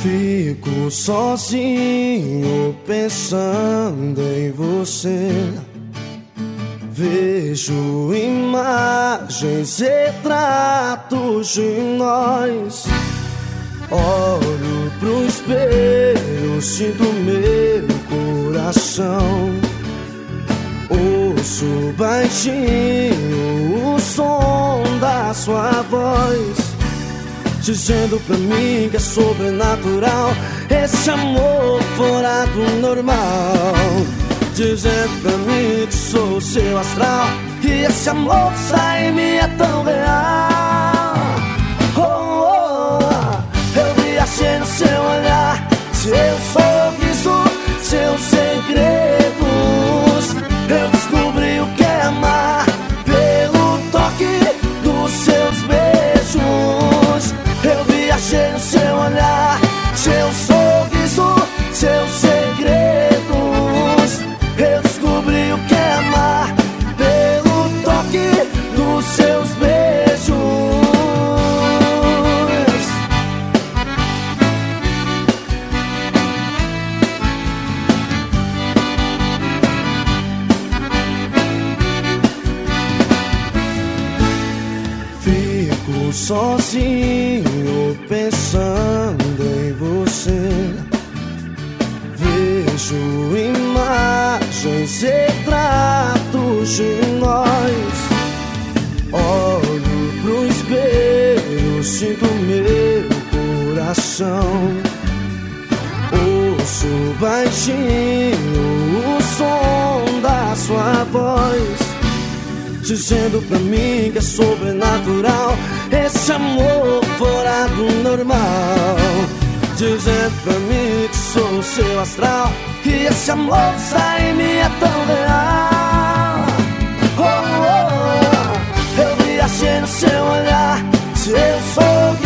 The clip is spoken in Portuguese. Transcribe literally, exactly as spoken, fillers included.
Fico sozinho pensando em você. Vejo imagens, retratos de nós. Olho pro espelho, sinto meu coração. Ouço baixinho o som da sua voz, dizendo pra mim que é sobrenatural esse amor fora do normal. Dizendo pra mim que sou o seu astral, que esse amor que sai em mim é tão real. Oh, oh, oh. Eu viajei no seu olhar, seu sorriso, seus segredos. Eu descobri o que é amar pelo toque dos seus beijos. Eu viajei no seu olhar, seu sorriso, seus segredos. Eu descobri o que é amar pelo toque dos seus beijos. Fico sozinho pensando em você. Vejo imagens, retratos de nós. Olho pro espelho, sinto meu coração. Ouço baixinho o som da sua voz, dizendo pra mim que é sobrenatural esse amor fora do normal. Dizendo pra mim que sou o seu astral, que esse amor que sai em mim é tão real. Oh, oh, oh. Eu viajei no seu olhar, seu sorriso,